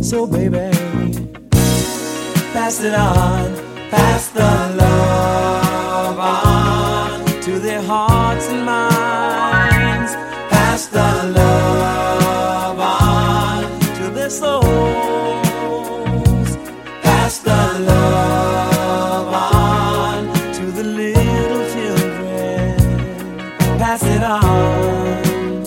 So baby, pass it on, pass the love on to their hearts and minds. Pass the love on to their souls. Pass the love on to the little children. Pass it on.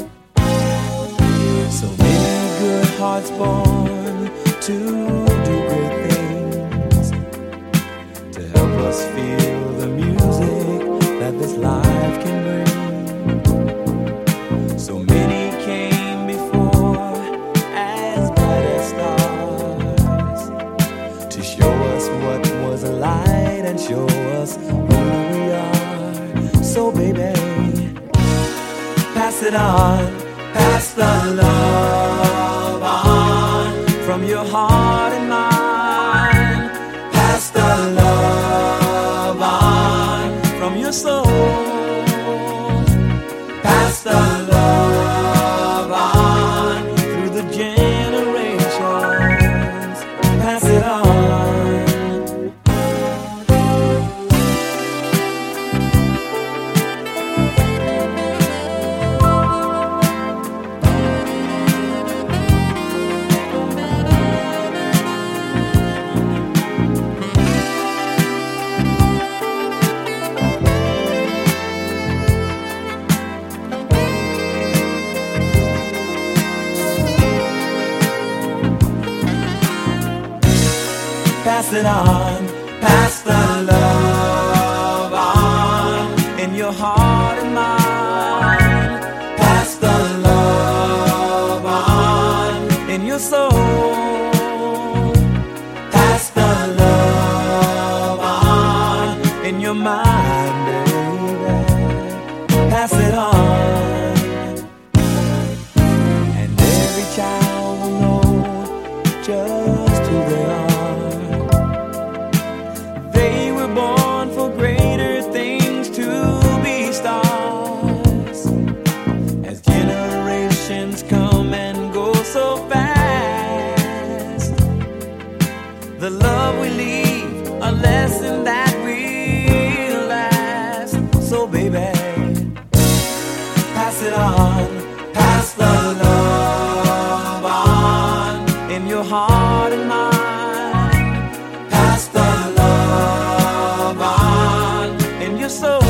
So many good hearts born to do great things, to help us feel the music that this life can bring. So many came before as bright as stars, to show us what was a light and show us who we are. So baby, pass it on, pass the love on from your heart and mind. Pass the love on from your soul. Pass the love on through the generations. Pass it on. Pass it on, pass the love on in your heart and mind. Pass the love on in your soul. Pass the love on in your mind, baby. Pass it on. And every child will know just who they are. Born for greater things, to be stars. As generations come and go so fast, the love we leave, a lesson that will last. So baby, pass it on, pass the love on in your heart and mind. Pass the love on in your soul.